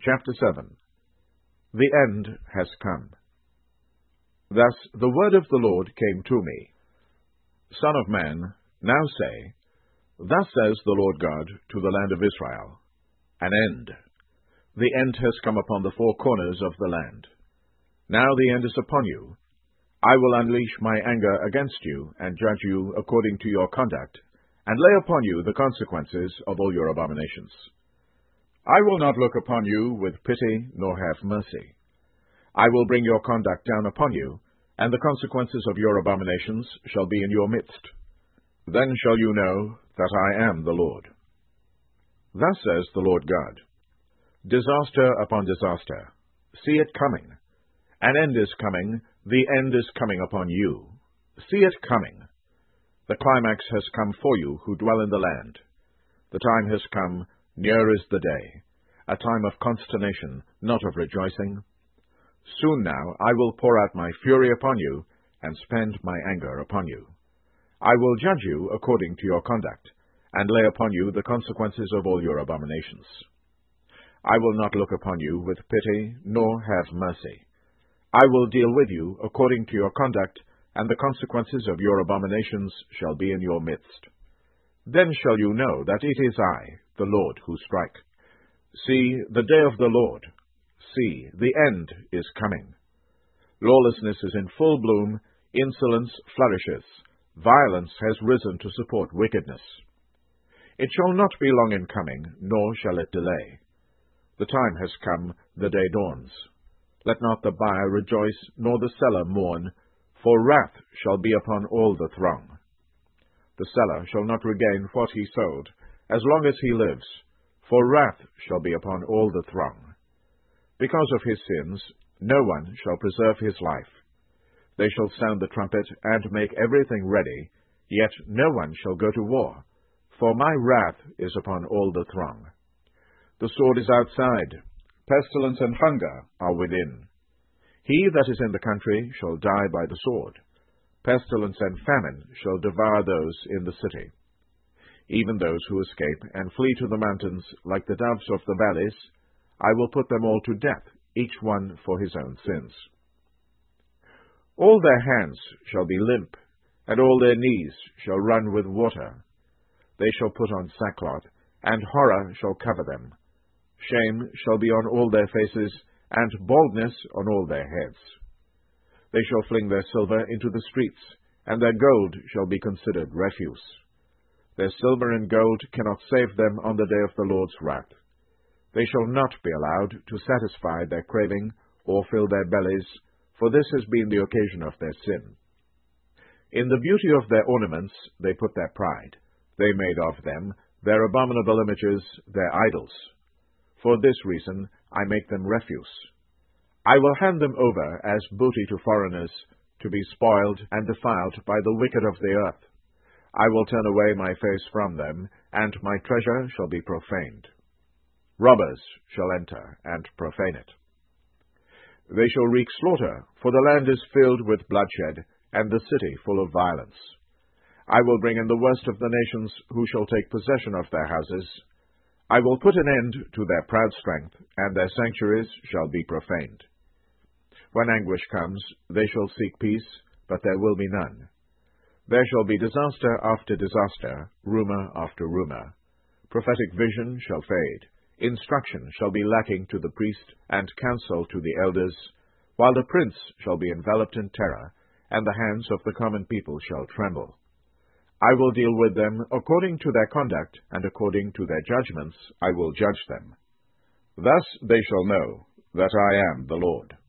Chapter 7. The end has come. Thus the word of the Lord came to me. Son of man, now say, Thus says the Lord God to the land of Israel, An end. The end has come upon the four corners of the land. Now the end is upon you. I will unleash my anger against you, and judge you according to your conduct, and lay upon you the consequences of all your abominations. I will not look upon you with pity, nor have mercy. I will bring your conduct down upon you, and the consequences of your abominations shall be in your midst. Then shall you know that I am the Lord. Thus says the Lord God, Disaster upon disaster. See it coming. An end is coming. The end is coming upon you. See it coming. The climax has come for you who dwell in the land. The time has come, near is the day, a time of consternation, not of rejoicing. Soon now I will pour out my fury upon you, and spend my anger upon you. I will judge you according to your conduct, and lay upon you the consequences of all your abominations. I will not look upon you with pity, nor have mercy. I will deal with you according to your conduct, and the consequences of your abominations shall be in your midst. Then shall you know that it is I, the Lord, who strike. See, the day of the Lord. See, the end is coming. Lawlessness is in full bloom, insolence flourishes, violence has risen to support wickedness. It shall not be long in coming, nor shall it delay. The time has come, the day dawns. Let not the buyer rejoice, nor the seller mourn, for wrath shall be upon all the throng. The seller shall not regain what he sold, as long as he lives, for wrath shall be upon all the throng. Because of his sins, no one shall preserve his life. They shall sound the trumpet, and make everything ready, yet no one shall go to war, for my wrath is upon all the throng. The sword is outside, pestilence and hunger are within. He that is in the country shall die by the sword. Pestilence and famine shall devour those in the city. Even those who escape and flee to the mountains, like the doves of the valleys, I will put them all to death, each one for his own sins. All their hands shall be limp, and all their knees shall run with water. They shall put on sackcloth, and horror shall cover them. Shame shall be on all their faces, and baldness on all their heads. They shall fling their silver into the streets, and their gold shall be considered refuse. Their silver and gold cannot save them on the day of the Lord's wrath. They shall not be allowed to satisfy their craving, or fill their bellies, for this has been the occasion of their sin. In the beauty of their ornaments they put their pride. They made of them their abominable images, their idols. For this reason I make them refuse. I will hand them over as booty to foreigners, to be spoiled and defiled by the wicked of the earth. I will turn away my face from them, and my treasure shall be profaned. Robbers shall enter and profane it. They shall wreak slaughter, for the land is filled with bloodshed, and the city full of violence. I will bring in the worst of the nations, who shall take possession of their houses. I will put an end to their proud strength, and their sanctuaries shall be profaned. When anguish comes, they shall seek peace, but there will be none. There shall be disaster after disaster, rumor after rumor. Prophetic vision shall fade. Instruction shall be lacking to the priest, and counsel to the elders, while the prince shall be enveloped in terror, and the hands of the common people shall tremble. I will deal with them according to their conduct, and according to their judgments I will judge them. Thus they shall know that I am the Lord.